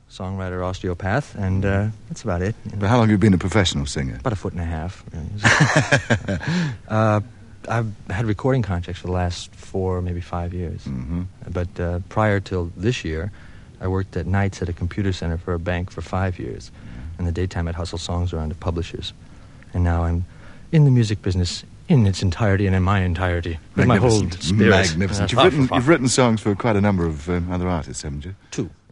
songwriter, osteopath, and that's about it. But how long have you been a professional singer? About a foot and a half. I've had recording contracts for the last 4, maybe 5 years. Mm-hmm. But prior till this year, I worked at nights at a computer center for a bank for 5 years. In the daytime, I'd hustle songs around to publishers. And now I'm in the music business in its entirety and in my entirety. With my whole spirit. Magnificent. You've written songs for quite a number of other artists, haven't you? 2.